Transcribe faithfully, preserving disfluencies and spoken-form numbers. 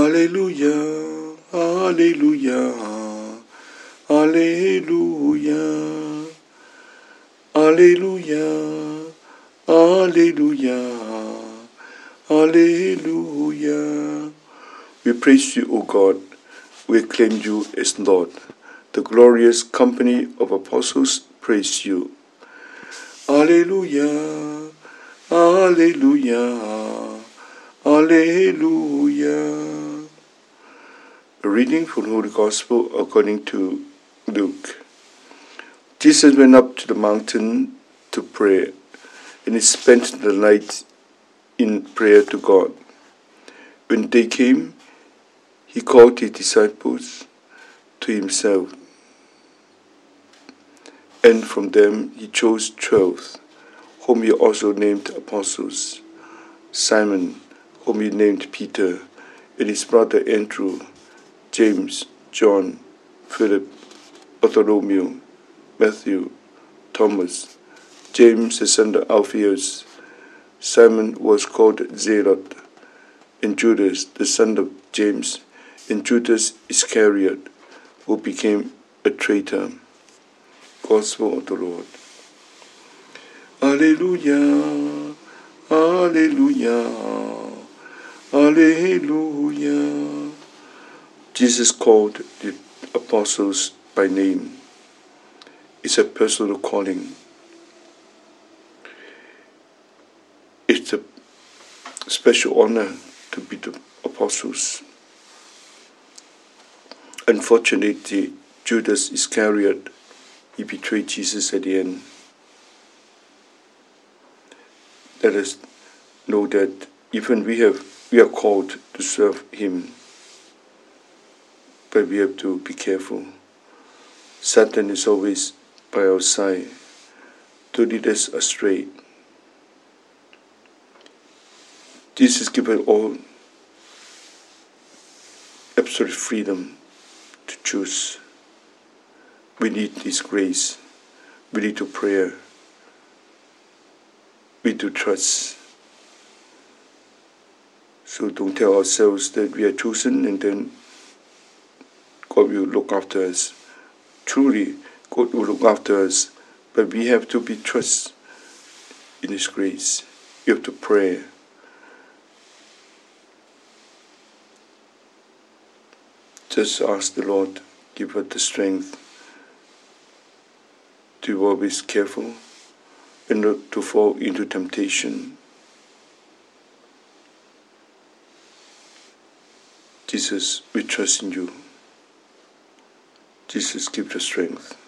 Alleluia, Alleluia, Alleluia, Alleluia, Alleluia, Alleluia. We praise you, O God. We acclaim you as Lord. The glorious company of apostles praise you. Alleluia, Alleluia, Alleluia. A reading from the Holy Gospel according to Luke. Jesus went up to the mountain to pray, and he spent the night in prayer to God. When day came, he called his disciples to himself, and from them he chose twelve, whom he also named apostles: Simon, whom he named Peter, and his brother Andrew, James, John, Philip, Bartholomew, Matthew, Thomas, James the son of Alphaeus. Simon was called Zealot, and Judas the son of James, and Judas Iscariot, who became a traitor. Gospel of the Lord. Alleluia, Alleluia, Alleluia. Jesus called the apostles by name. It's a personal calling. It's a special honor to be the apostles. Unfortunately, Judas Iscariot, he betrayed Jesus at the end. Let us know that even we have we are called to serve him, but we have to be careful. Satan is always by our side to lead us astray. Jesus gives us all absolute freedom to choose. We need His grace. We need to pray. We need to trust. So don't tell ourselves that we are chosen and then God will look after us. Truly, God will look after us, but we have to be trust in His grace. We have to pray. Just ask the Lord, give us the strength to be always careful and not to fall into temptation. Jesus, we trust in you. Jesus, give the strength.